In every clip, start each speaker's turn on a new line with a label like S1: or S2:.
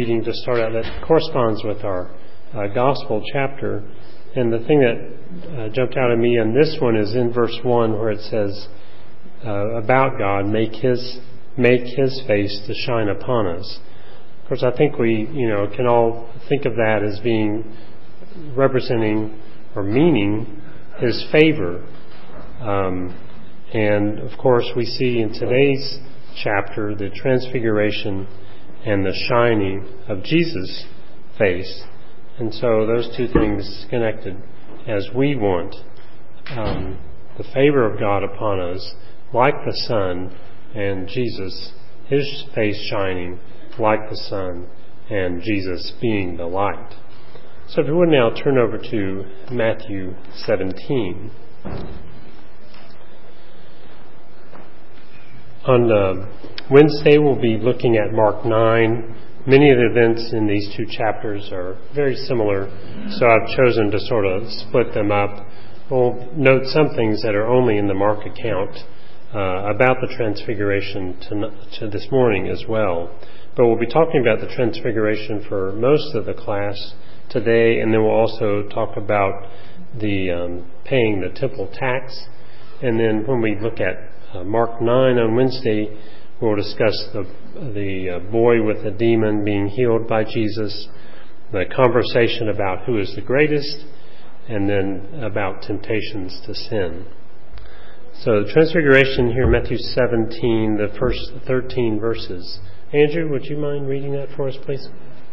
S1: reading to start out that corresponds with our gospel chapter. And the thing that jumped out at me on this one is in verse 1 where it says about God, make his face to shine upon us. Of course, I think we can all think of that as being representing or meaning his favor. And of course, we see in today's chapter the transfiguration and the shining of Jesus' face. And so those two things connected as we want the favor of God upon us like the sun, and Jesus, his face shining like the sun, and Jesus being the light. So if you would now turn over to Matthew 17. On Wednesday, we'll be looking at Mark 9. Many of the events in these two chapters are very similar, so I've chosen to sort of split them up. We'll note some things that are only in the Mark account about the Transfiguration to this morning as well. But we'll be talking about the Transfiguration for most of the class today, and then we'll also talk about the paying the temple tax. And then when we look at Mark 9 on Wednesday, we'll discuss the boy with the demon being healed by Jesus, the conversation about who is the greatest, and then about temptations to sin. So the Transfiguration here, Matthew 17, the first 13 verses. Andrew, would you mind reading that for us, please?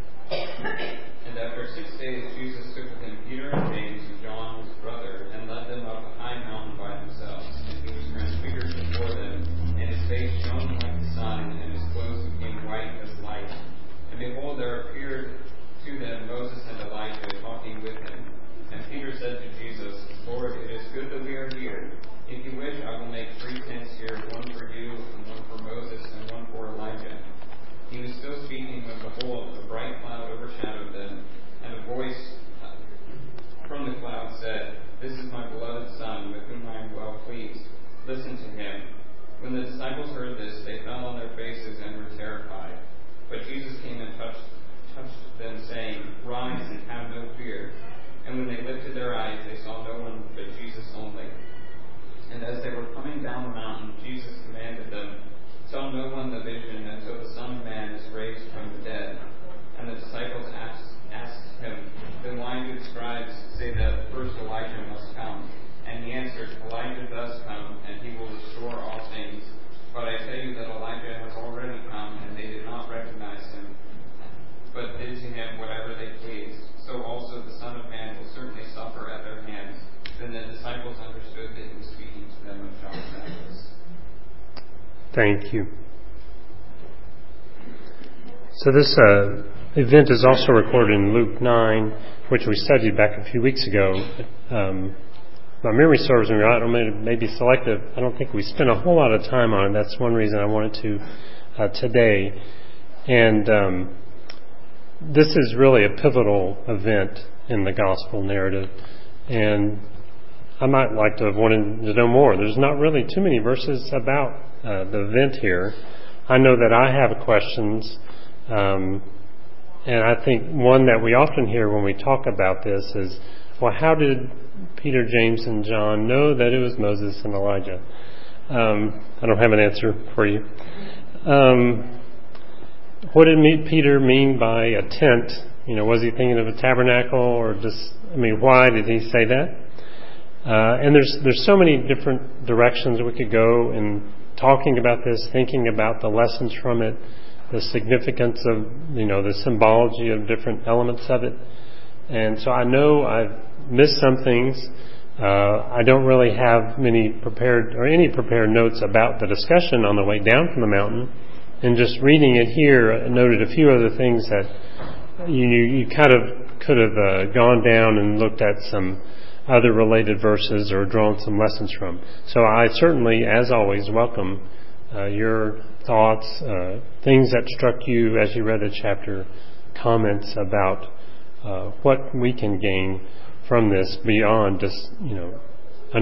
S2: And after 6 days, Jesus took with him Peter and James and John, his brother, and led them up a high mountain by themselves. And he was transfigured before them, and his face shone like the sun, and his clothes became white as light. And behold, there appeared to them Moses and Elijah talking with him. And Peter said to Jesus, Lord, it is good that we are here. If you wish, I will make 3 tents here, one for you, and one for Moses, and one for Elijah. He was still speaking when, behold, a bright cloud overshadowed them, and a voice from the cloud said, This is my beloved Son, with whom I am well pleased. Listen to him. When the disciples heard this, they fell on their faces and were terrified. But Jesus came and touched them, saying, Rise and have no fear. And when they lifted their eyes, they saw no one but Jesus only. And as they were coming down the mountain, Jesus commanded them, Tell no one the vision until the Son of Man is raised from the dead. And the disciples asked him, Then why do the scribes say that first Elijah must come? And he answered, Elijah does come, and he will restore all things. But I tell you that Elijah has already come, and they did not recognize him, but did to him whatever they pleased. So also the Son of Man will certainly suffer at their hands. Then the disciples understood that he was speaking to them of John the Baptist.
S1: Thank you. So this event is also recorded in Luke 9, which we studied back a few weeks ago. My memory serves me right. I may be selective. I don't think we spent a whole lot of time on it. That's one reason I wanted to today. And this is really a pivotal event in the gospel narrative. And I might like to have wanted to know more. There's not really too many verses about the event here. I know that I have questions, and I think one that we often hear when we talk about this is, well, how did Peter, James, and John know that it was Moses and Elijah? I don't have an answer for you. What did Peter mean by a tent? Was he thinking of a tabernacle, or why did he say that? And there's so many different directions we could go in talking about this, thinking about the lessons from it, the significance of, the symbology of different elements of it. And so I know I've missed some things. I don't really have any prepared notes about the discussion on the way down from the mountain. And just reading it here, I noted a few other things that you kind of could have gone down and looked at some other related verses or drawn some lessons from. So I certainly, as always, welcome your thoughts, things that struck you as you read the chapter, comments about what we can gain from this beyond just,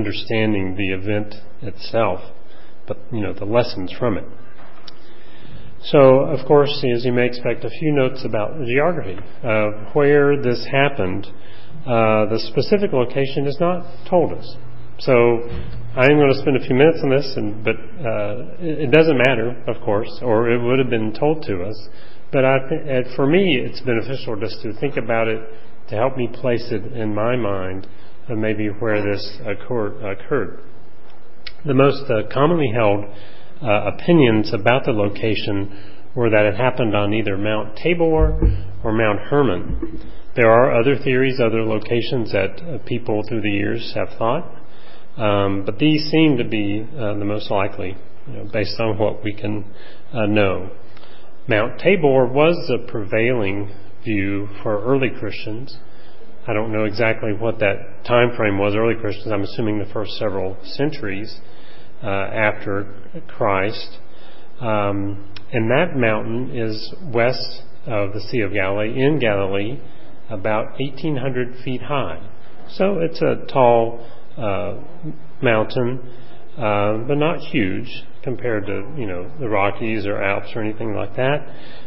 S1: understanding the event itself, but, the lessons from it. So, of course, as you may expect, a few notes about the geography of where this happened. The specific location is not told us. So I'm going to spend a few minutes on this, but it doesn't matter, of course, or it would have been told to us. But for me, it's beneficial just to think about it to help me place it in my mind of maybe where this occurred. The most commonly held opinions about the location were that it happened on either Mount Tabor or Mount Hermon. There are other theories, other locations that people through the years have thought, but these seem to be the most likely, based on what we can know. Mount Tabor was the prevailing view for early Christians. I don't know exactly what that time frame was. Early Christians, I'm assuming the first several centuries after Christ. And that mountain is west of the Sea of Galilee, in Galilee, about 1,800 feet high. So it's a tall mountain, but not huge compared to, the Rockies or Alps or anything like that.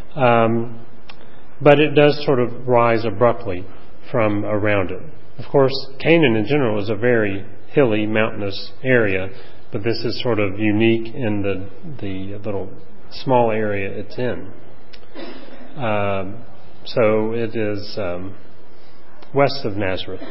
S1: But it does sort of rise abruptly from around it. Of course, Canaan in general is a very hilly, mountainous area, but this is sort of unique in the little small area it's in. So it is west of Nazareth.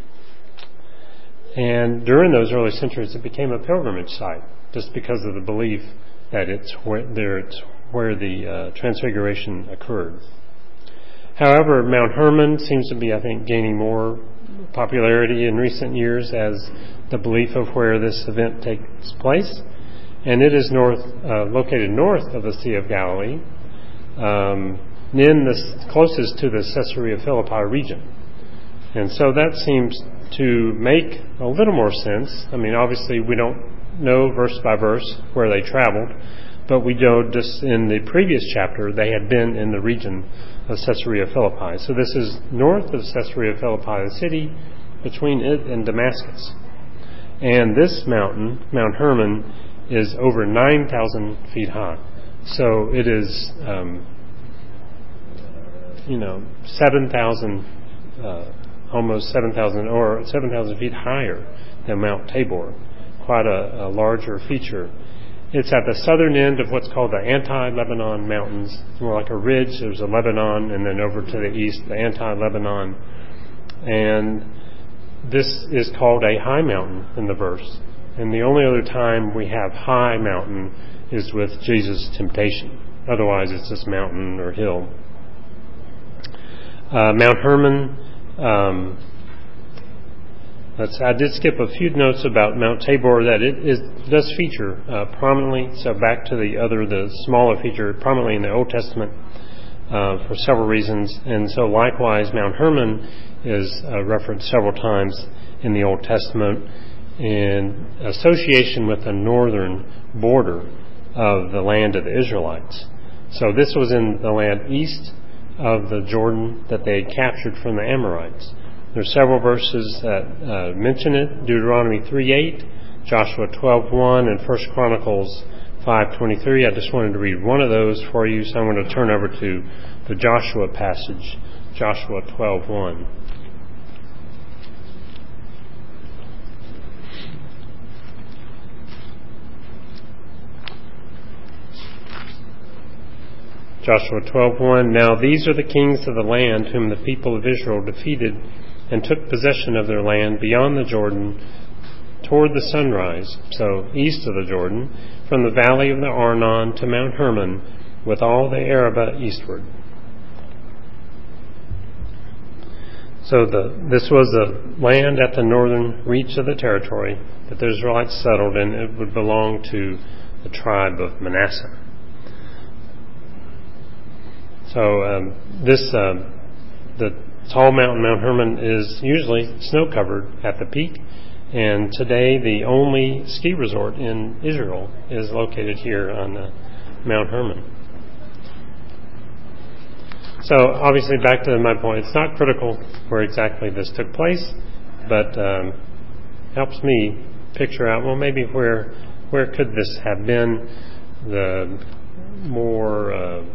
S1: And during those early centuries, it became a pilgrimage site, just because of the belief that it's where the Transfiguration occurred. However, Mount Hermon seems to be, I think, gaining more popularity in recent years as the belief of where this event takes place. And it is located north of the Sea of Galilee, closest to the Caesarea Philippi region. And so that seems to make a little more sense. I mean, obviously we don't know verse by verse where they traveled, but we know just in the previous chapter they had been in the region of Caesarea Philippi. So this is north of Caesarea Philippi, the city between it and Damascus. And this mountain, Mount Hermon, is over 9,000 feet high. So it is, 7,000, almost 7,000 or 7,000 feet higher than Mount Tabor. Quite a larger feature. It's at the southern end of what's called the Anti-Lebanon Mountains. It's more like a ridge. There's a Lebanon, and then over to the east, the Anti-Lebanon. And this is called a high mountain in the verse. And the only other time we have high mountain is with Jesus' temptation. Otherwise, it's just mountain or hill. Mount Hermon, I did skip a few notes about Mount Tabor that it does feature prominently. So back to the smaller feature prominently in the Old Testament for several reasons. And so likewise, Mount Hermon is referenced several times in the Old Testament in association with the northern border of the land of the Israelites. So this was in the land east of the Jordan that they had captured from the Amorites. There are several verses that mention it. Deuteronomy 3:8, Joshua 12:1, and 1 Chronicles 5:23. I just wanted to read one of those for you, so I'm going to turn over to the Joshua passage, Joshua 12:1. Joshua 12:1. Now these are the kings of the land whom the people of Israel defeated and took possession of their land beyond the Jordan toward the sunrise, so east of the Jordan, from the valley of the Arnon to Mount Hermon, with all the Arabah eastward. So this was the land at the northern reach of the territory that the Israelites settled in. It would belong to the tribe of Manasseh. So the tall mountain, Mount Hermon, is usually snow-covered at the peak, and today the only ski resort in Israel is located here on Mount Hermon. So obviously, back to my point, it's not critical where exactly this took place, but helps me picture out, well, maybe where could this have been? more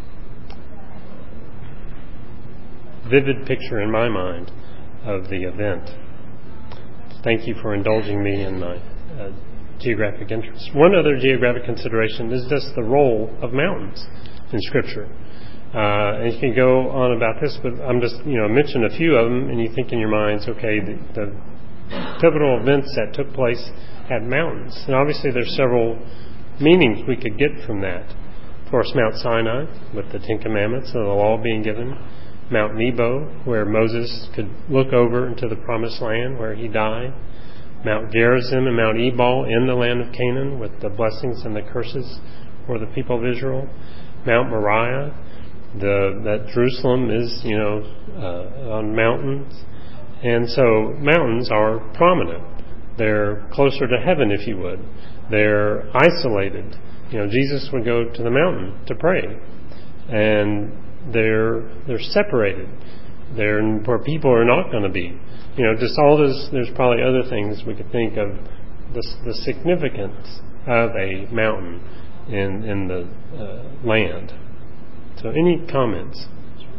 S1: vivid picture in my mind of the event. Thank you for indulging me in my geographic interest. One other geographic consideration is just the role of mountains in Scripture. And you can go on about this, but I'm just, mention a few of them, and you think in your minds, okay, the pivotal events that took place at mountains. And obviously there's several meanings we could get from that. Of course, Mount Sinai, with the Ten Commandments and the law being given. Mount Nebo, where Moses could look over into the Promised Land, where he died. Mount Gerizim and Mount Ebal in the land of Canaan, with the blessings and the curses for the people of Israel. Mount Moriah, that Jerusalem is, on mountains. And so mountains are prominent. They're closer to heaven, if you would. They're isolated. Jesus would go to the mountain to pray. And they're separated. They're where people are not going to be. Just all this, there's probably other things we could think of the significance of a mountain in the land. So any comments?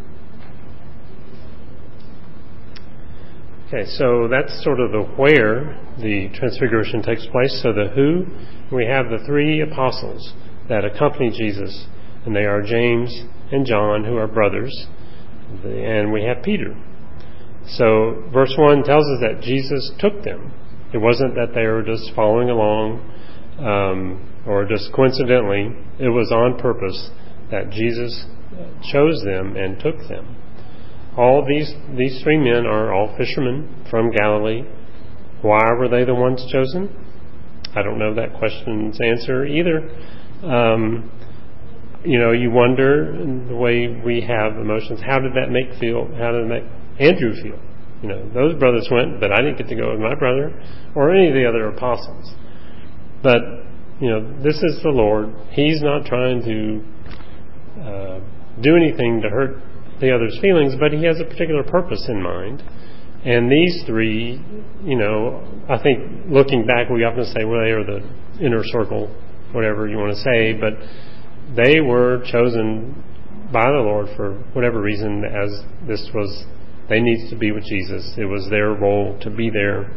S1: Okay, so that's sort of the where the transfiguration takes place. So the who, we have the three apostles that accompany Jesus, and they are James and John, who are brothers, and we have Peter. So verse 1 tells us that Jesus took them. It wasn't that they were just following along or just coincidentally. It was on purpose that Jesus chose them and took them. All these three men are all fishermen from Galilee. Why were they the ones chosen? I don't know that question's answer either. You wonder, in the way we have emotions, how did that make Andrew feel? Those brothers went, but I didn't get to go with my brother, or any of the other apostles. But, this is the Lord. He's not trying to do anything to hurt the other's feelings, but he has a particular purpose in mind. And these three, I think looking back, we often say, well, they are the inner circle, whatever you want to say, but they were chosen by the Lord for whatever reason, as they needed to be with Jesus. It was their role to be there.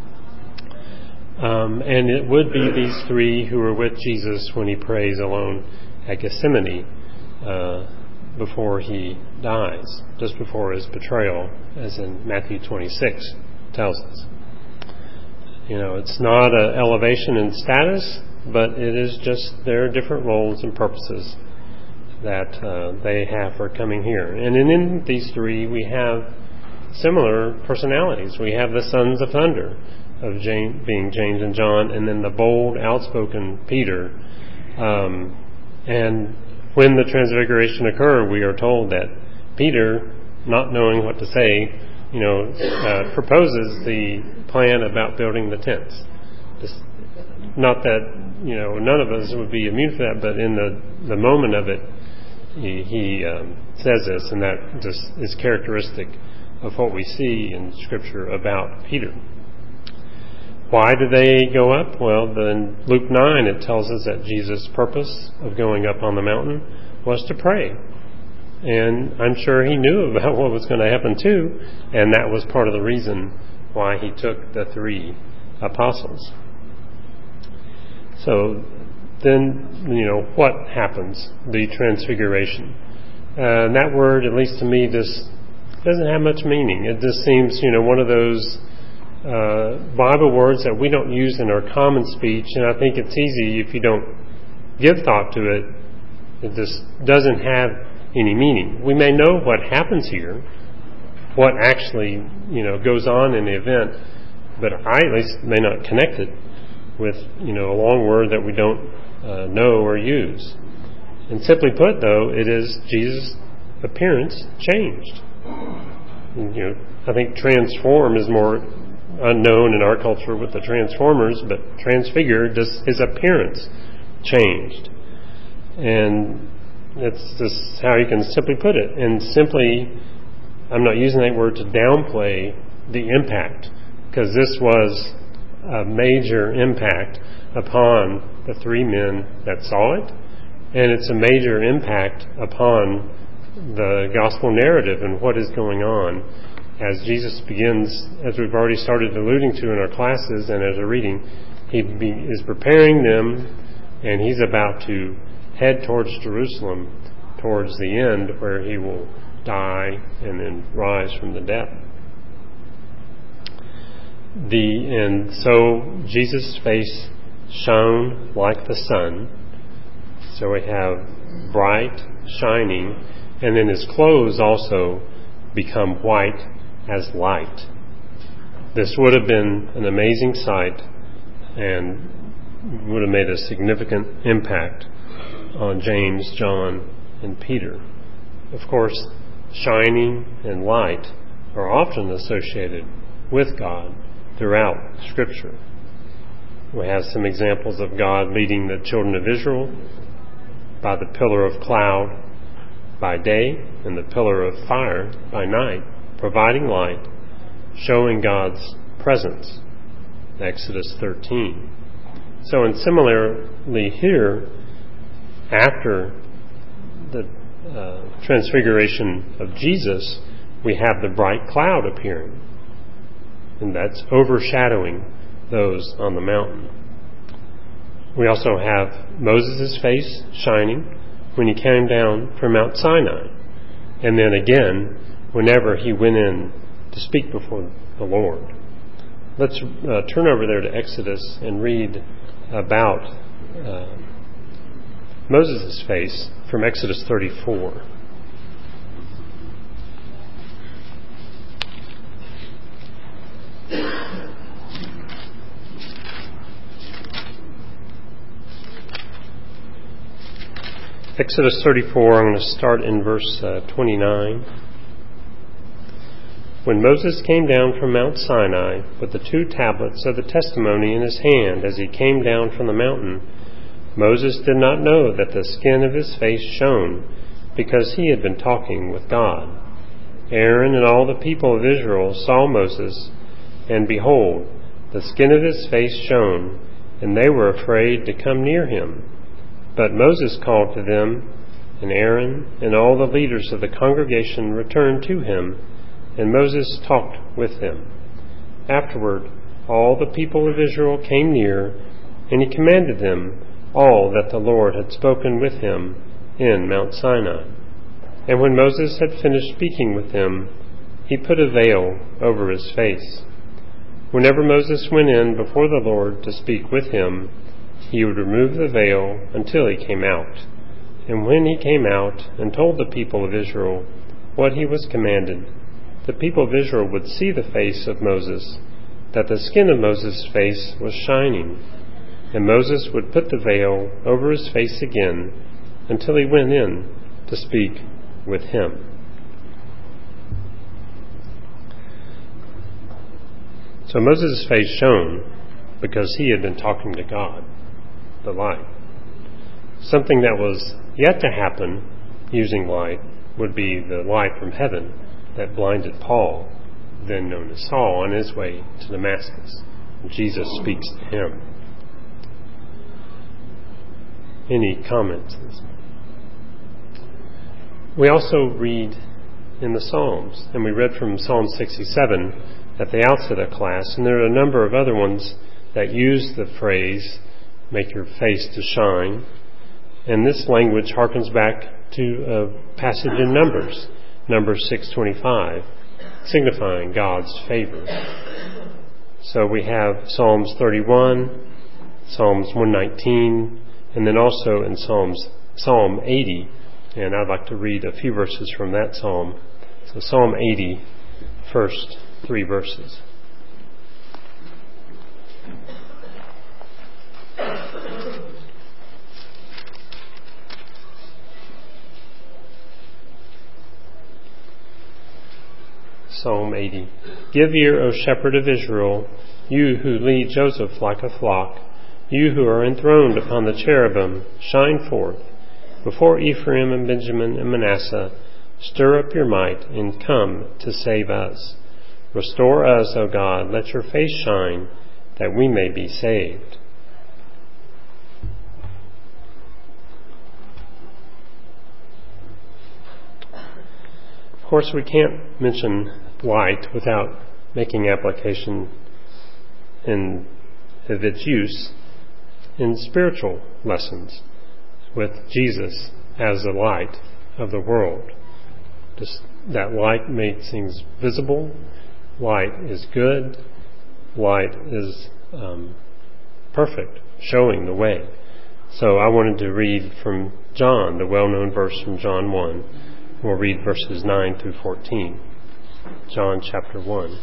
S1: And it would be these three who were with Jesus when he prays alone at Gethsemane before he dies, just before his betrayal, as in Matthew 26 tells us. It's not an elevation in status, but it is just their different roles and purposes that they have for coming here. And in these three, we have similar personalities. We have the sons of thunder, being James and John, and then the bold, outspoken Peter. And when the transfiguration occurred, we are told that Peter, not knowing what to say, proposes the plan about building the tents. Just, not that, none of us would be immune to that, but in the moment of it, he says this, and that just is characteristic of what we see in Scripture about Peter. Why did they go up? Well, in Luke 9, it tells us that Jesus' purpose of going up on the mountain was to pray. And I'm sure he knew about what was going to happen too, and that was part of the reason why he took the three apostles. So then, what happens? The transfiguration. And that word, at least to me, just doesn't have much meaning. It just seems, one of those Bible words that we don't use in our common speech, and I think it's easy if you don't give thought to it. It just doesn't have any meaning. We may know what happens here, what actually goes on in the event, but I at least may not connect it with a long word that we don't know or use. And simply put, though, it is Jesus' appearance changed. I think transform is more unknown in our culture with the Transformers, but transfigured, just his appearance changed. And it's just how you can simply put it. And simply, I'm not using that word to downplay the impact, because this was a major impact upon the three men that saw it And it's a major impact upon the gospel narrative and what is going on as Jesus begins, as we've already started alluding to in our classes and as we're reading. He is preparing them, and he's about to head towards Jerusalem, towards the end where he will die and then rise from the dead. And so Jesus' face shone like the sun. So we have bright, shining, and then his clothes also become white as light. This would have been an amazing sight and would have made a significant impact on James, John, and Peter. Of course, shining and light are often associated with God throughout Scripture. We have some examples of God leading the children of Israel by the pillar of cloud by day and the pillar of fire by night, providing light, showing God's presence. Exodus 13. So, and similarly here, after the transfiguration of Jesus, we have the bright cloud appearing, and that's overshadowing those on the mountain. We also have Moses' face shining when he came down from Mount Sinai, and then again whenever he went in to speak before the Lord. Let's turn over there to Exodus and read about Moses' face from Exodus 34. Exodus 34, I'm going to start in verse 29. When Moses came down from Mount Sinai with the 2 tablets of the testimony in his hand as he came down from the mountain, Moses did not know that the skin of his face shone, because he had been talking with God. Aaron and all the people of Israel saw Moses, and behold, the skin of his face shone, and they were afraid to come near him. But Moses called to them, and Aaron and all the leaders of the congregation returned to him, and Moses talked with them. Afterward, all the people of Israel came near, and he commanded them all that the Lord had spoken with him in Mount Sinai. And when Moses had finished speaking with them, he put a veil over his face. Whenever Moses went in before the Lord to speak with him, he would remove the veil until he came out. And when he came out and told the people of Israel what he was commanded, the people of Israel would see the face of Moses, that the skin of Moses' face was shining. And Moses would put the veil over his face again until he went in to speak with him. So Moses' face shone because he had been talking to God, the light. Something that was yet to happen using light would be the light from heaven that blinded Paul, then known as Saul, on his way to Damascus. Jesus speaks to him. Any comments? We also read in the Psalms, and we read from Psalm 67 at the outset of class, and there are a number of other ones that use the phrase, make your face to shine. And this language harkens back to a passage in Numbers 6:25, signifying God's favor. So we have Psalms 31, Psalms 119, and then also in Psalm 80, and I'd like to read a few verses from that psalm. So Psalm 80, first 3 verses. Psalm 80. Give ear, O shepherd of Israel, you who lead Joseph like a flock, you who are enthroned upon the cherubim, shine forth. Before Ephraim and Benjamin and Manasseh, stir up your might and come to save us. Restore us, O God, let your face shine, that we may be saved. Of course, we can't mention light without making application of its use in spiritual lessons with Jesus as the light of the world. Just that light makes things visible. Light is good. Light is perfect, showing the way. So I wanted to read from John, the well-known verse from John 1. We'll read verses 9 through 14. John chapter 1.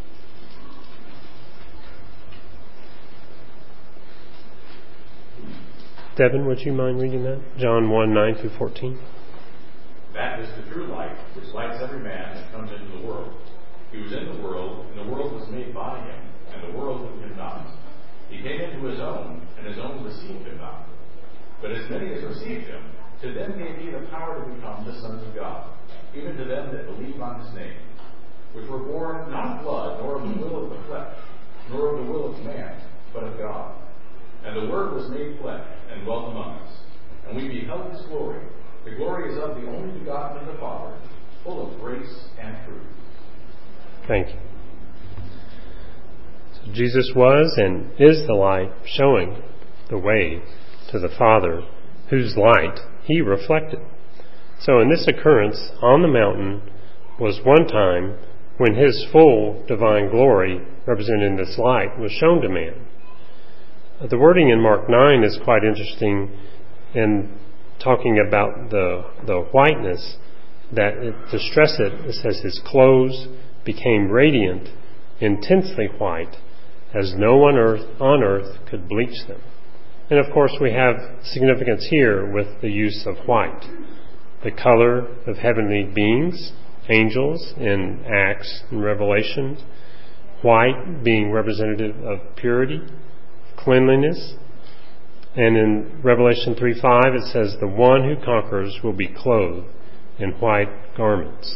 S1: Devin, would you mind reading that? John 1, 9 through 14.
S3: That is the true light, which lights every man that comes into the world. He was in the world, and the world was made by him, and the world knew him not. He came into his own, and his own received him not. But as many as received him, to them gave he the power to become the sons of God, even to them that believe on his name, which were born not of blood, nor of the will of the flesh, nor of the will of man, but of God. And the Word was made flesh, and dwelt among us. And we beheld his glory. The glory is of the only begotten of the Father, full of grace and truth.
S1: Thank you. So Jesus was and is the light, showing the way to the Father, whose light he reflected. So in this occurrence on the mountain was one time when his full divine glory, represented in this light, was shown to man. The wording in Mark 9 is quite interesting in talking about the whiteness, that to stress it, it says his clothes became radiant, intensely white, as no one on earth could bleach them. And of course we have significance here with the use of white. The color of heavenly beings, angels in Acts and Revelation, white being representative of purity, cleanliness. And in Revelation 3:5 it says, the one who conquers will be clothed in white garments.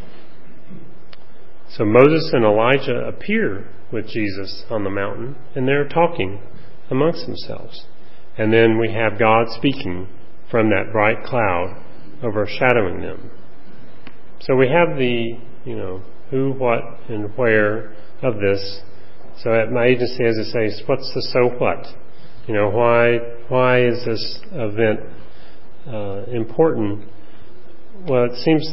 S1: So Moses and Elijah appear with Jesus on the mountain, and they're talking amongst themselves. And then we have God speaking from that bright cloud overshadowing them. So we have the, who, what, and where of this. So at my agency, as I say, what's the so what? Why is this event important? Well, it seems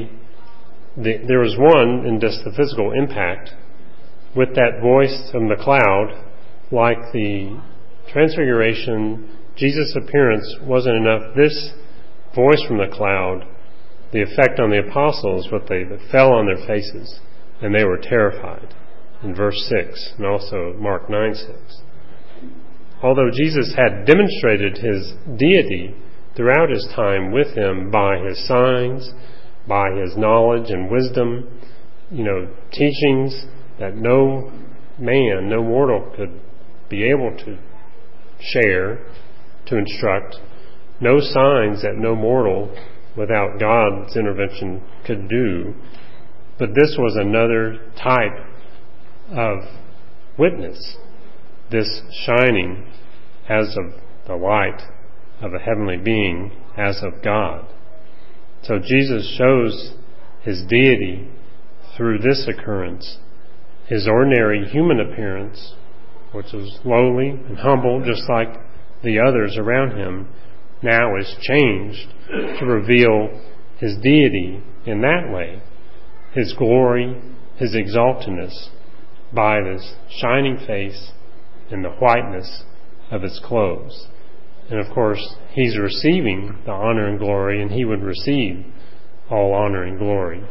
S1: there was one in just the physical impact with that voice from the cloud, like the Transfiguration, Jesus' appearance wasn't enough. This voice from the cloud, the effect on the apostles, they fell on their faces, and they were terrified. In verse 6, and also Mark 9:6. Although Jesus had demonstrated his deity throughout his time with him by his signs, by his knowledge and wisdom, teachings that no man, no mortal could be able to share, to instruct, no signs that no mortal without God's intervention could do. But this was another type of witness, this shining as of the light of a heavenly being, as of God. So Jesus shows his deity through this occurrence. His ordinary human appearance, which was lowly and humble, just like the others around him, now is changed to reveal his deity in that way, his glory, his exaltedness, by this shining face and the whiteness of his clothes. And of course, he's receiving the honor and glory, and he would receive all honor and glory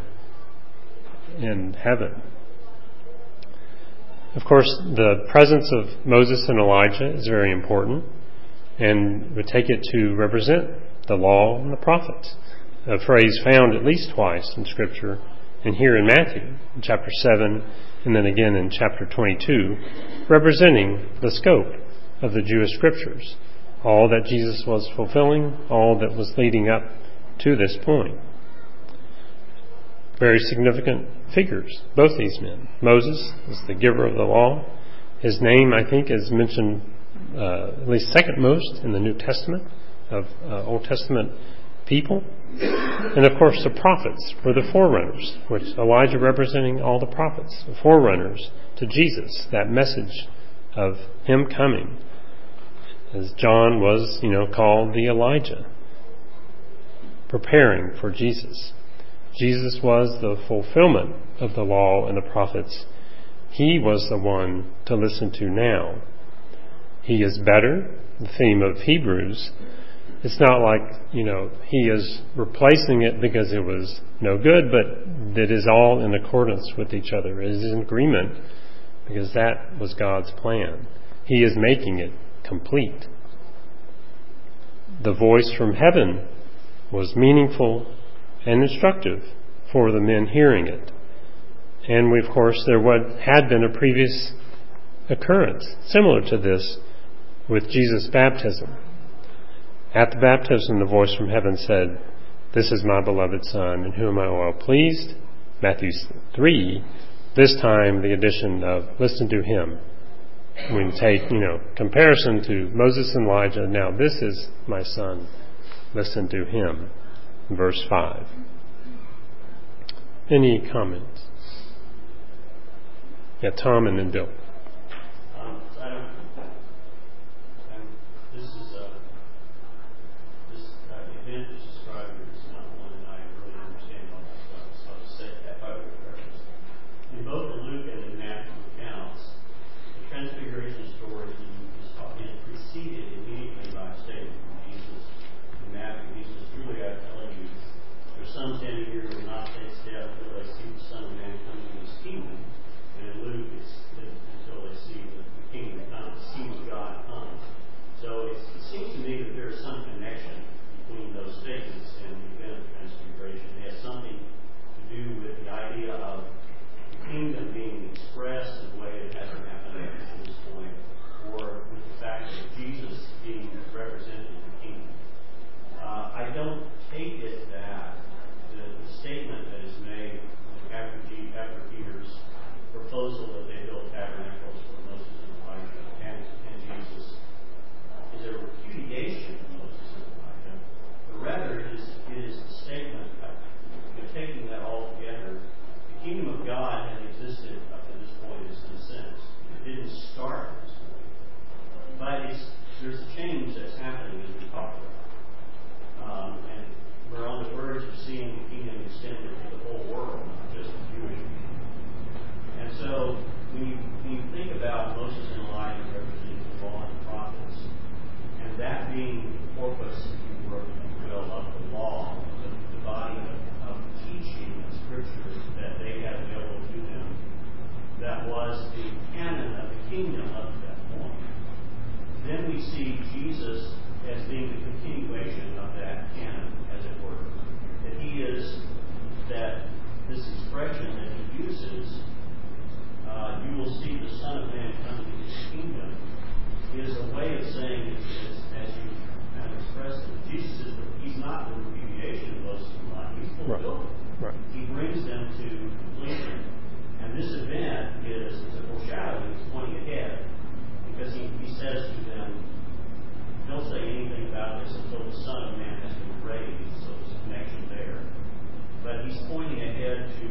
S1: in heaven. Of course, the presence of Moses and Elijah is very important, and we take it to represent the law and the prophets, a phrase found at least twice in Scripture, and here in Matthew, in chapter 7, and then again in chapter 22, representing the scope of the Jewish Scriptures, all that Jesus was fulfilling, all that was leading up to this point. Very significant figures, both these men. Moses is the giver of the law. His name, I think, is mentioned at least second most in the New Testament of Old Testament people. And of course the prophets were the forerunners, which Elijah representing all the prophets, the forerunners to Jesus, that message of him coming. As John was, called the Elijah, preparing for Jesus. Jesus was the fulfillment of the law and the prophets. He was the one to listen to now. He is better, the theme of Hebrews. It's not like, he is replacing it because it was no good, but that is all in accordance with each other. It is in agreement because that was God's plan. He is making it complete. The voice from heaven was meaningful and instructive for the men hearing it. And of course, there had been a previous occurrence similar to this with Jesus' baptism. At the baptism, the voice from heaven said, "This is my beloved Son, in whom I am well pleased." Matthew 3, this time the addition of "listen to him." We can take, comparison to Moses and Elijah. Now this is my Son, listen to him. Verse 5. Any comments? Yeah, Tom and then Bill.
S4: This event that's described here is not one that I really understand all that stuff. So I'll just say that by way of reference. In both the Luke and the Matthew accounts, the Transfiguration story is preceded immediately by a statement from Jesus. In Matthew, he says, "Truly I tell you, there's some standing here who will not taste death until they see the Son of Man coming in his kingdom." And in Luke, it's until they see the kingdom come, see God come. So it seems to me that there is some connection between those statements and the event of Transfiguration. It has something to do with the idea of the kingdom being expressed in a way that hasn't happened up to this point, or with the fact that Jesus being represented in the kingdom. I don't take it that the statement that is made after Peter's proposal that they build tabernacles for Moses and Elijah and Jesus is a repudiation of Moses and Elijah, but rather it is a statement of taking that all together. The kingdom of God had existed up to this point in some sense. It didn't start at this point. But there's a change that's happening as we talk about. And we're on the verge of seeing the kingdom extended to the whole world, not just the Jewish people. And so when you think about Moses and Elijah representing the law and the prophets, and that being the corpus, if you will, of the law, the body of teaching of Scripture that they had available to them, that was the canon of the kingdom up to that point. Then we see Jesus as being the continuation of that canon, as it were. That he is, that this expression that he uses, you will see the Son of Man coming into his kingdom, is a way of saying, as you kind of expressed it, Jesus he's not the repudiation of Moses and Elijah, he's fulfilled it. Right. He brings them to completion. And this event is a foreshadowing, it's pointing ahead, because he says to them, don't say anything about this until the Son of Man has been raised, so there's a connection there. But he's pointing ahead to,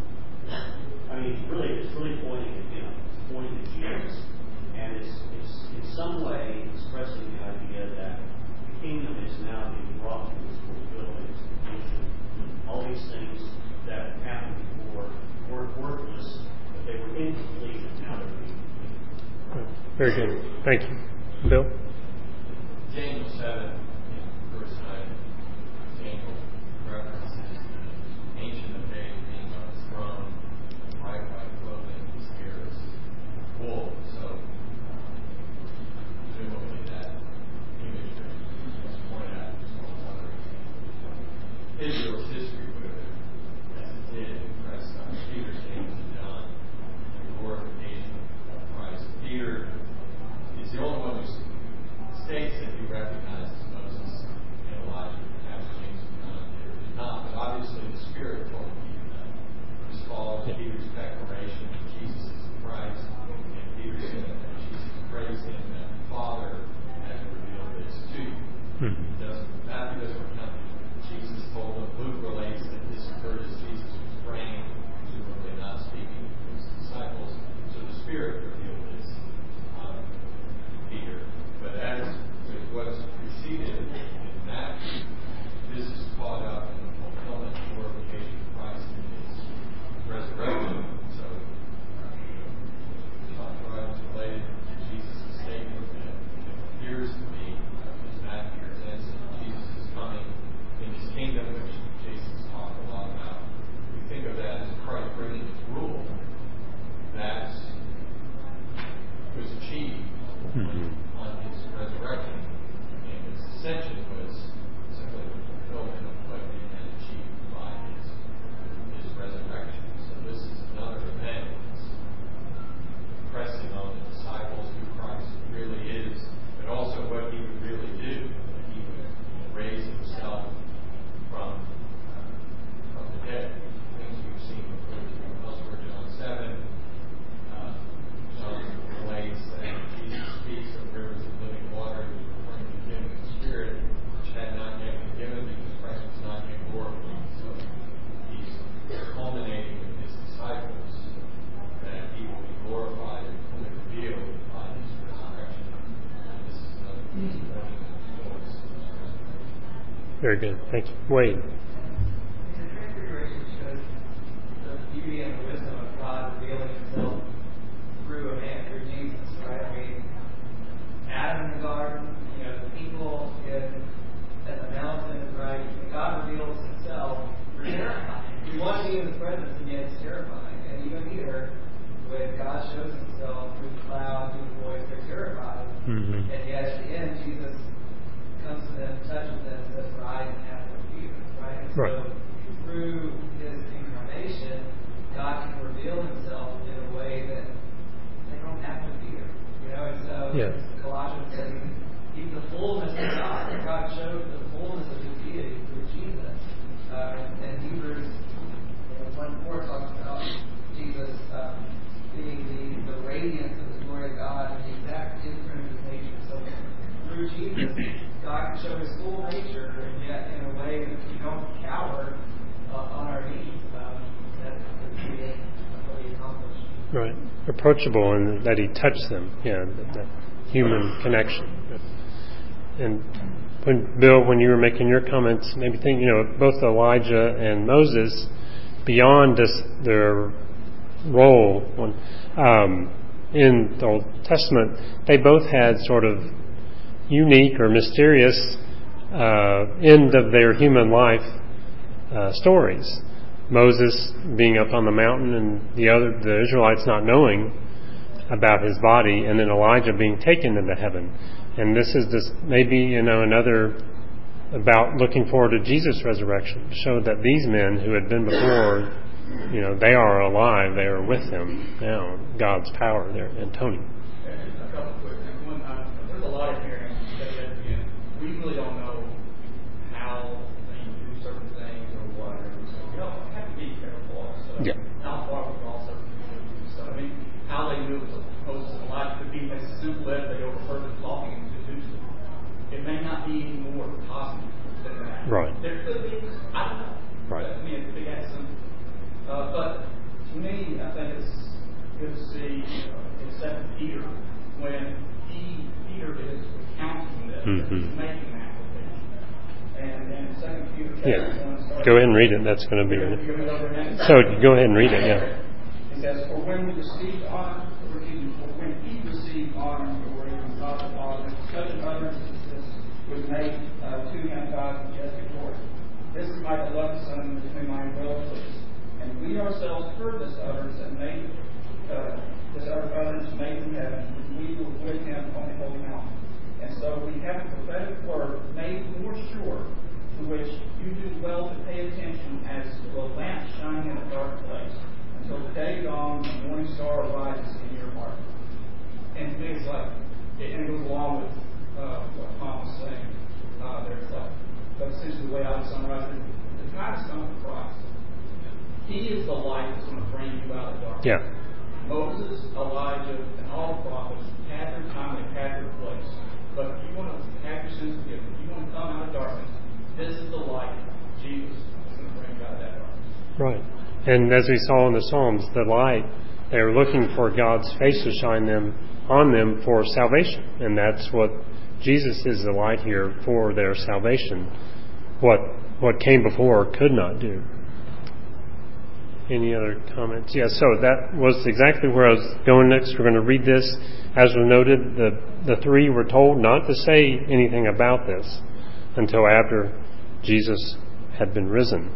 S4: it's really pointing at him. It's pointing to Jesus. And it's in some way expressing the idea that the kingdom is now being brought to its fulfillment, its completion. All these things that happened before were worthless, but they were incomplete, and now they're being complete.
S1: Very good. Thank you. Bill?
S5: Daniel 7, verse 9, Daniel references the Ancient of Days being on his throne, bright white clothing, his hair is wool. So, presumably that image that was pointed out as well as others. Israel's history would have, as it did, impressed on Peter, James, and John, the glorification of Christ. Peter is the only one who states that he recognizes Moses and Elijah, perhaps James and John did not, but obviously the Spirit told Peter that. This follows Peter's declaration that Jesus is the Christ, and Peter said that Jesus praised him, that the Father has revealed this to you. Matthew doesn't recount Jesus
S1: Very good. Thank you. Wade.
S6: The Transfiguration shows the beauty and the wisdom of God revealing Himself through a man, through Jesus, right? I mean, Adam in the garden, the people at the mountain, right? God reveals Himself through terrifying. You want to be in His presence, and yet it's terrifying. And even here, when God shows Himself through the cloud, through the voice, they're terrified.
S1: Mm-hmm.
S6: And yet at the end, Jesus comes to them, touches them, and says, "Rise and have no fear." Right? And
S1: Right.
S6: so through His incarnation, God can reveal Himself in a way that they don't have to fear. And so Colossians says He's the fullness of God. God showed the fullness of His deity through Jesus. And Hebrews 1:4 talks about Jesus being the radiance of the glory of God and the exact imprint of His nature. So through Jesus, God can show His full nature, and yet in a way that we don't cower on our knees. That's what He accomplished.
S1: Right. Approachable, and that He touched them. Yeah, that human connection. And when you were making your comments, maybe think, both Elijah and Moses, beyond just their role in the Old Testament, they both had sort of unique or mysterious end of their human life stories. Moses being up on the mountain and the Israelites not knowing about his body, and then Elijah being taken into heaven. And this is just maybe another about looking forward to Jesus' resurrection, to show that these men who had been before, they are alive, they are with Him now. God's power there. And Tony.
S5: A couple quick things. One, there's a lot of hearings that we really don't know how they do certain things or whatever. So we have to be careful. So how far we draw certain things. So how they knew it was supposed to life could be as simple as they overheard them talking and seduced them. It may not be any more cosmic than that.
S1: Right.
S5: There could be, I don't know.
S1: Right.
S5: It could be that simple. But to me, I think it's good to see in 2 Peter when Peter is recounting this, he's making an application. And in 2 Peter chapter 1,
S1: go ahead and read it. That's going to be So go ahead and read it. Yeah.
S5: It says, "For when he received honor and glory from God the Father, such an utterance as this was made to Him God's majestic glory. This is my beloved Son, with whom I am well pleased. And we ourselves heard this utterance and made from heaven, when we were with Him on the holy mountain. And so we have a prophetic word made more sure, to which you do well to pay attention as to a lamp shining in a dark place, until the day dawns and the morning star arises in your heart." And to me, it's like, and it goes along with what Tom was saying. There's but essentially the way I would summarize it, the time has come for Christ. He is the light that's going to bring you out of darkness.
S1: Yeah.
S5: Moses, Elijah, and all the prophets had their time, they had their place. But if you want to have your sins forgiven, if you want to come out of darkness, this is the light, Jesus, that's going to bring you out of that darkness.
S1: Right. And as we saw in the Psalms, the light, they were looking for God's face to shine on them for salvation. And that's what Jesus is, the light here for their salvation. What came before could not do. Any other comments? Yeah, so that was exactly where I was going next. We're going to read this. As was noted, the three were told not to say anything about this until after Jesus had been risen.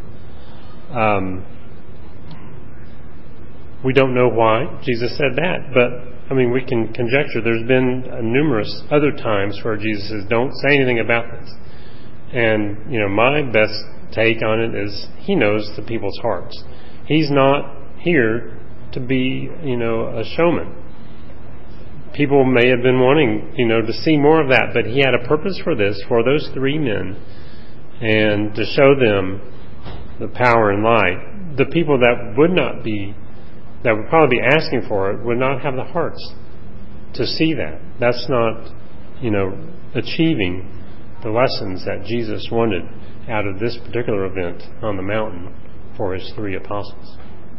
S1: We don't know why Jesus said that, but we can conjecture. There's been numerous other times where Jesus says, "Don't say anything about this." And my best take on it is He knows the people's hearts. He's not here to be, a showman. People may have been wanting, to see more of that, but He had a purpose for this, for those three men, and to show them the power and light. The people that would probably be asking for it, would not have the hearts to see that. That's not, achieving the lessons that Jesus wanted out of this particular event on the mountain for His three apostles.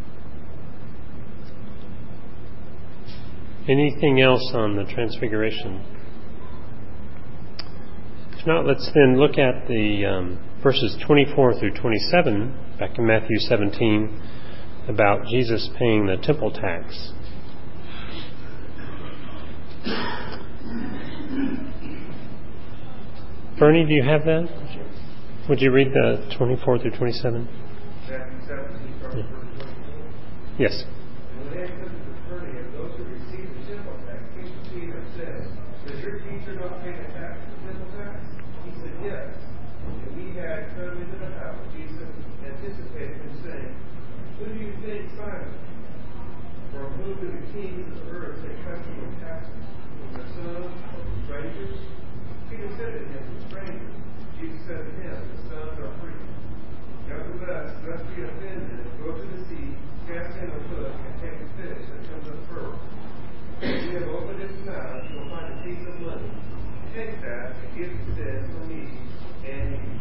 S1: Anything else on the Transfiguration? If not, let's then look at the verses 24 through 27, back in Matthew 17, about Jesus paying the temple tax. Bernie, do you have that? Would you read the 24 through 27?
S7: Matthew 17, starting verse 24.
S1: Yes.
S7: And when they had come to Capernaum, those who received the temple tax came to Peter and said, "Does your teacher not pay the tax, the temple tax?" He said, "Yes." And he had come into the house. Jesus anticipated him, saying, "Who do you think, Simon? From whom do the kings of the earth take custom of taxes? From their sons or from strangers?" Peter said to him, "The strangers." Jesus said to him, "The sons are free. Nevertheless, lest we offend them, go to the sea, cast in a hook, and take a fish that comes up first. When you have opened its mouth, you will find a piece of money. Take that and give it to them for me and you."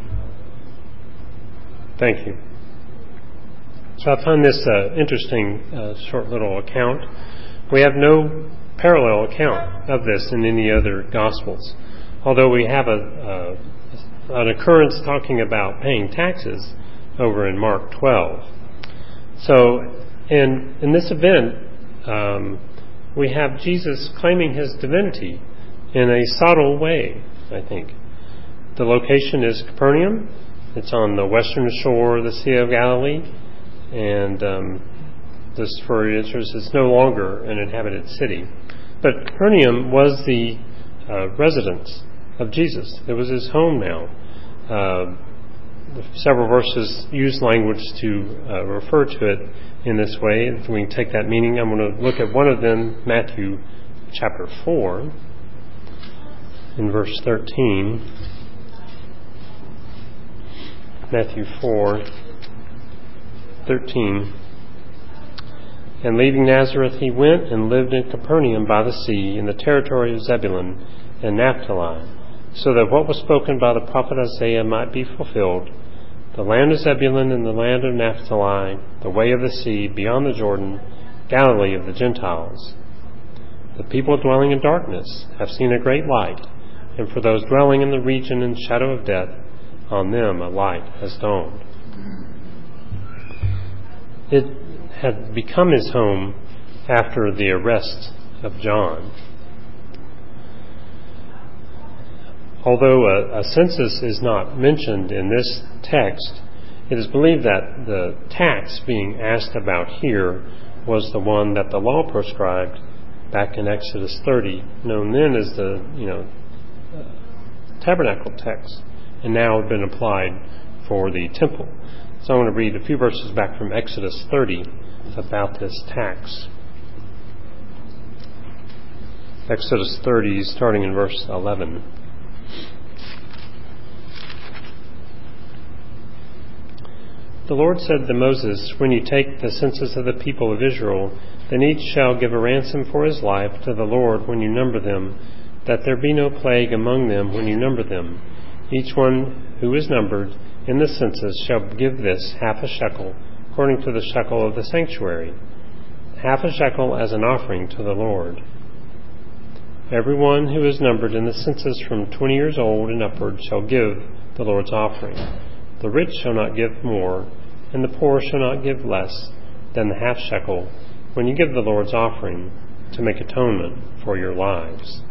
S1: Thank you. So I find this interesting short little account. We have no parallel account of this in any other Gospels, although we have an occurrence talking about paying taxes over in Mark 12. So in this event, we have Jesus claiming his divinity in a subtle way, I think. The location is Capernaum. It's on the western shore of the Sea of Galilee. And just for your interest, it's no longer an inhabited city. But Capernaum was the residence of Jesus. It was his home now. Several verses use language to refer to it in this way. If we can take that meaning, I'm going to look at one of them, Matthew chapter 4, in verse 13. Matthew 4, 13. And leaving Nazareth, he went and lived in Capernaum by the sea, in the territory of Zebulun and Naphtali, so that what was spoken by the prophet Isaiah might be fulfilled. The land of Zebulun and the land of Naphtali, the way of the sea, beyond the Jordan, Galilee of the Gentiles. The people dwelling in darkness have seen a great light, and for those dwelling in the region and shadow of death, on them a light has dawned. It had become his home after the arrest of John. Although a census is not mentioned in this text, it is believed that the tax being asked about here was the one that the law prescribed back in Exodus 30, known then as the tabernacle tax, and now had been applied for the temple. So I want to read a few verses back from Exodus 30 about this tax. Exodus 30, starting in verse 11. The Lord said to Moses, "When you take the census of the people of Israel, then each shall give a ransom for his life to the Lord when you number them, that there be no plague among them when you number them. Each one who is numbered in the census shall give this half a shekel, according to the shekel of the sanctuary, half a shekel as an offering to the Lord. Everyone who is numbered in the census from 20 years old and upward shall give the Lord's offering. The rich shall not give more, and the poor shall not give less than the half shekel when you give the Lord's offering to make atonement for your lives."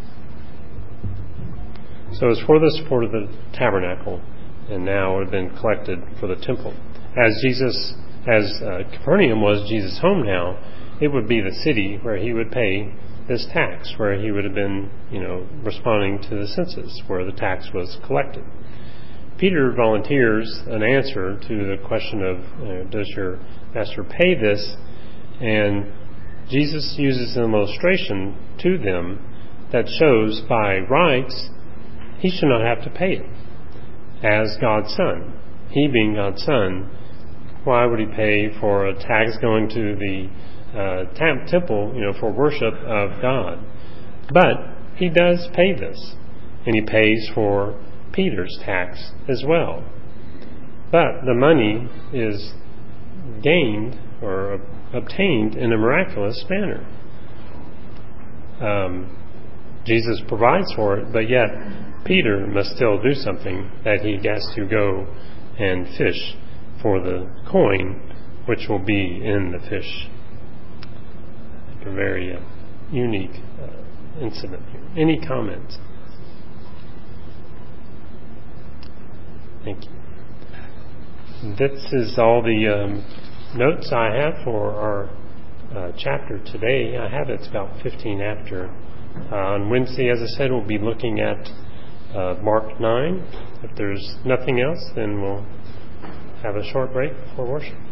S1: So it's for the support of the tabernacle, and now it had been collected for the temple. As Capernaum was Jesus' home now, it would be the city where he would pay this tax, where he would have been, responding to the census, where the tax was collected. Peter volunteers an answer to the question of, does your master pay this? And Jesus uses an illustration to them that shows by rights he should not have to pay it. As God's Son, he being God's Son, why would he pay for a tax going to the temple, for worship of God? But he does pay this, and he pays for Peter's tax as well. But the money is gained or obtained in a miraculous manner. Jesus provides for it, but yet Peter must still do something, that he has to go and fish for the coin, which will be in the fish. A very unique incident here. Any comments? Thank you. This is all the notes I have for our chapter today. I have it's about 15 after. On Wednesday, as I said, we'll be looking at Mark 9. If there's nothing else, then we'll have a short break before worship.